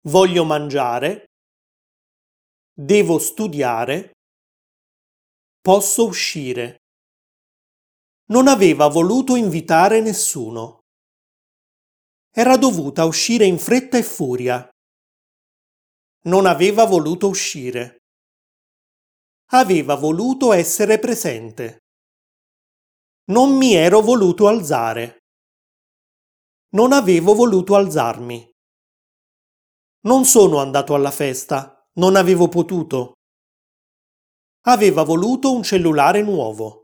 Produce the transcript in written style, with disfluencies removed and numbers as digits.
Voglio mangiare. Devo studiare. Posso uscire. Non aveva voluto invitare nessuno. Era dovuta uscire in fretta e furia. Non aveva voluto uscire. Aveva voluto essere presente. Non mi ero voluto alzare. Non avevo voluto alzarmi. Non sono andato alla festa, non avevo potuto. Aveva voluto un cellulare nuovo.